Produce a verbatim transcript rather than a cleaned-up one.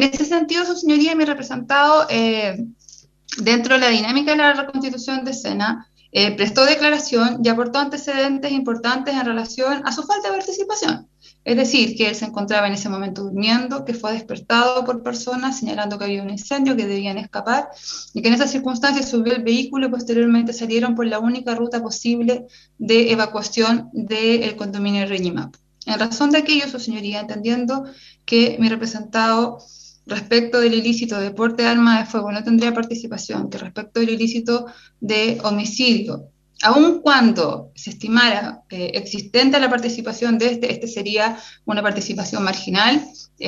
ese sentido, su señoría, mi representado, eh, dentro de la dinámica de la reconstitución de escena, eh, prestó declaración y aportó antecedentes importantes en relación a su falta de participación. Es decir, que él se encontraba en ese momento durmiendo, que fue despertado por personas señalando que había un incendio, que debían escapar, y que en esas circunstancias subió el vehículo y posteriormente salieron por la única ruta posible de evacuación del condominio Reñimapu. En razón de aquello, su señoría, entendiendo que mi representado respecto del ilícito de porte de arma de fuego no tendría participación, que respecto del ilícito de homicidio, aun cuando se estimara eh, existente la participación de este, este sería una participación marginal,